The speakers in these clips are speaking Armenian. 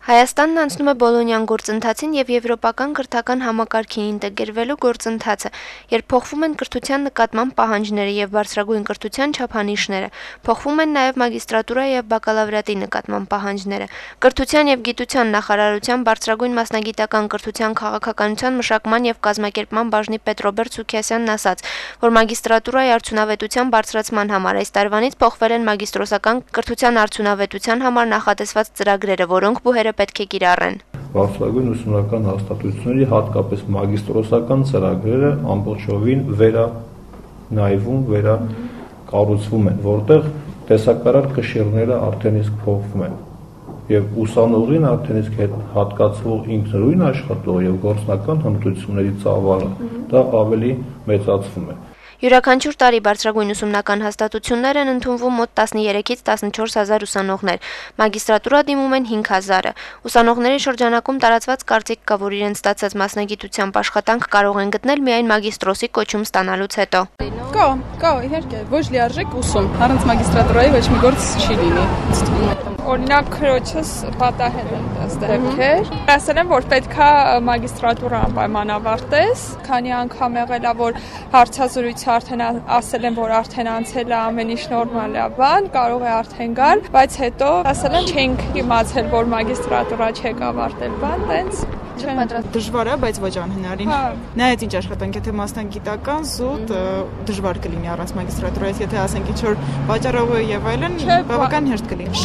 Հայաստանն անցնում է Բոլոնյան գործընթացին և եվրոպական կրթական համակարգին ինտեգրվելու գործընթացը, երբ փոխվում են կրթության նկատմամբ պահանջները և բարձրագույն կրթության չափանիշները, փոխվում են նաև մագիստրատուրա և բակալավրիատի նկատմամբ պահանջները։ Կրթության և գիտության նախարարության բարձրագույն մասնագիտական կրթության քաղաքականության մշակման և կազմակերպման բաժնի պետ Ռոբերտ Սուքիասյանն ասաց, որ մագիստրատուրայի արդյունավետության բարձրացման համար այս տարվանից փոխվել են մագիստրոսական կրթության արդյունավետության համար նախատեսված ծրագրերը, որոնք բուհերը պետք է կիրառեն։ Բարձրագույն ուսումնական հաստատությունների, հատկապես մագիստրոսական ծրագրերը ամբողջովին վերանայվում, վերակառուցվում են, որտեղ տեսակարար կշիռները արդեն իսկ փոխվում են։ Եվ ուսանողին արդեն իսկ հատկացվող ինքնուրույն աշխատող եւ գործնական հմտությունների ծավալը դա ավելի մեծացվում է։ Յուրաքանչյուր տարի բարձրագույն ուսումնական հաստատություններ են ընդունվում մոտ 13-ից 14 հազար ուսանողներ, մագիստրատուրա դիմում են 5 հազարը։ Ուսանողների շրջանակում տարածված կարծիք կա, որ իրենց ստացած մասնագիտությամբ աշխատանք կարող են գտնել միայն մագիստրոսի կոչում ստանալուց հետո։ Կա, իհարկե, ոչ լիարժեք ուսում, առանց մագիստրատուրայի ոչ մի գործ չի լինի։ Օրինակ քրոջս պատահել են դեպքեր։ Ասել են, որ պետքա մագիստրատուրա անպայման ավարտես, քանի անգամ եղել է, որ հարցազրույցը արդեն ասել են, որ արդեն անցել է, ամեն ինչ նորմալ է, բան, կարող է արդեն գալ, բայց հետո ասել են չենք իմացել, որ մագիստրատուրա չեք ավարտել, բան, տենց դժվար է, բայց ոչ անհնարին։ Նայած ինչ աշխատանք, եթե մասնագիտական զուտ դժվար կլինի առանց մագիստրատուրայից, եթե ասենք ինչ որ վաճառողը եւ այլն, բավական հեշտ կլինի։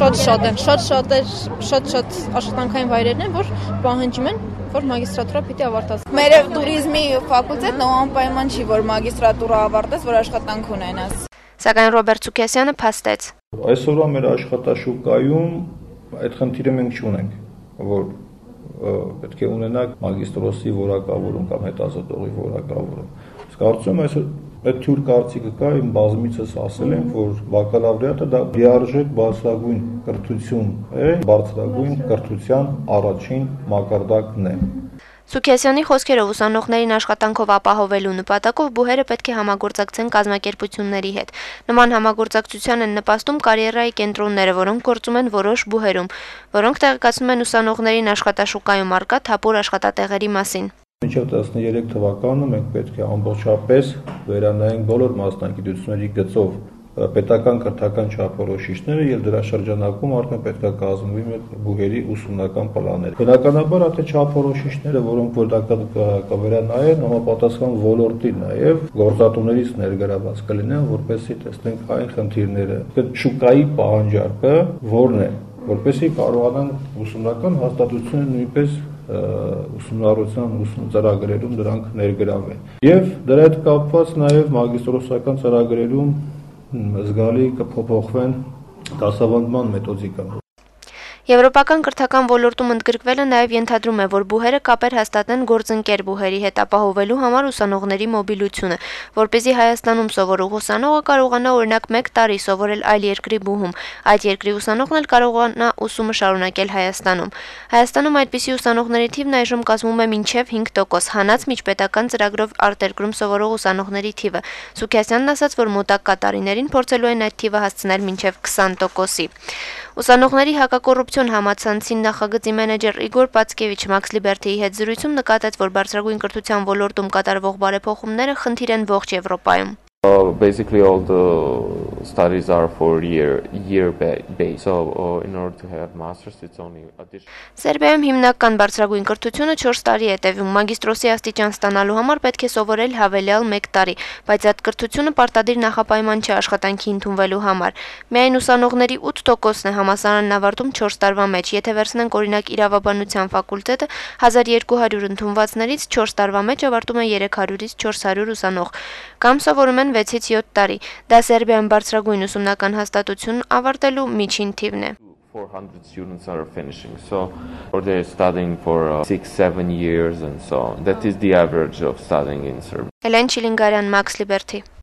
Շատ աշխատանքային վայրերն են, որ պահանջում են, որ մագիստրատուրա պիտի ավարտած։ Մեր տուրիզմի ֆակուլտետն անպայման չի, որ մագիստրատուրա ավարտես, որ աշխատանք ունենաս։ Սակայն Ռոբերտ Սուքիասյանը փաստեց. Այսօրվա մեր աշխատաշուկայում այդ խնդիրը մենք չունենք, որ պետք է ունենանք մագիստրոսի որակավորում կամ հետազոտողի որակավորում։ Իսկ կարծում եմ այսօր այդ թյուր կարծիքը կա, իմ բազմիցս ասել եմ, որ բակալավրիատը դա լիարժեք բարձրագույն կրթություն է, բարձրագույն կրթության առաջին մակարդակն է։ Սուքիասյանի խոսքերով ուսանողներին աշխատանքով ապահովելու նպատակով բուհերը պետք է համագործակցեն կազմակերպությունների հետ։ Նման համագործակցության են նպաստում կարիերայի կենտրոնները, որոնք գործում են որոշ բուհերում, որոնք տեղեկացնում են ուսանողներին աշխատաշուկայում առկա թափուր աշխատատեղերի մասին։ Մինչև 13 թվականը մենք պետք է ամբողջապես վերանայենք բոլոր մասնագիտությունների գծով պետական կրթական չափորոշիչները եւ դրա շրջանակում արդեն պետք է կազմվի մեր բուհերի ուսումնական պլանները։ Բնականաբար այդ չափորոշիչները, որոնք որ դա կվերանայեն, համապատասխան ոլորտի նաեւ գործատուներից ներգրաված կլինեն, որպեսզի տեսնենք այն խնդիրները, շուկայի պահանջարկը որն է, որպեսզի կարողանանք ուսումնական հաստատությունները նույնպես ուսումնառության ծրագրերում դրանք ներգրավեն։ Եվ դրա հետ կապված նաեւ մագիստրոսական ծրագրերում զգալի կփոփոխվեն դասավանդման մեթոդիկան։ Եվրոպական կրթական ոլորտում ընդգրկվելը նաև ենթադրում է, որ բուհերը կապեր հաստատեն գործընկեր բուհերի հետ ապահովելու համար ուսանողների մոբիլությունը, որպեսզի Հայաստանում սովորող ուսանողը կարողանա օրինակ 1 տարի սովորել այլ երկրի բուհում, այդ երկրի ուսանողն էլ կարողանա ուսումը շարունակել Հայաստանում։ Հայաստանում այդպիսի ուսանողների թիվն այժմ կազմում է մինչև 5%, հանած միջպետական ծրագրով արտերկրում սովորող ուսանողների թիվը։ Սուքիասյանն ասաց, որ մոտակա տարիներին փորձելու են այդ թիվը հասցնել մինչև 20%-ի։ Ուսանողների հակակոռուպցիոն համացանցի նախագծի մենեջեր Իգոր Պացկևիչ Max Liberty-ի հետ զրույցում նկատեց, որ բարձրագույն կրթության ոլորտում կատարվող բարեփոխումները խնդիր են ողջ Եվրոպայում։ Basically all the studies are for year based. So in order to have masters it's only additional. Սերբիայում հիմնական բարձրագույն կրթությունը 4 տարի է տևում։ Մագիստրոսի աստիճան ստանալու համար պետք է սովորել հավելյալ 1 տարի, բայց այդ կրթությունը պարտադիր նախապայման չէ աշխատանքի ընդունվելու համար։ Միայն ուսանողների 8%-ն է համալսարանն ավարտում 4 տարվա մեջ։ Եթե վերցնենք օրինակ իրավաբանության ֆակուլտետը, 1200 ընդունվածներից 4 տարվա մեջ ավարտում է 300-ից 400 ուսանող, կամ սովորում են 6-ից 7 տարի։ Դա Սերբիայում բարձրագույն ուսումնական հաստատություն ավարտելու միջին թիվն է։ 400 students are finishing, so or they're studying for 6-7 years and so on. That is the average of studying in Serbia. Հելեն Չիլինգարյան, Max Liberty.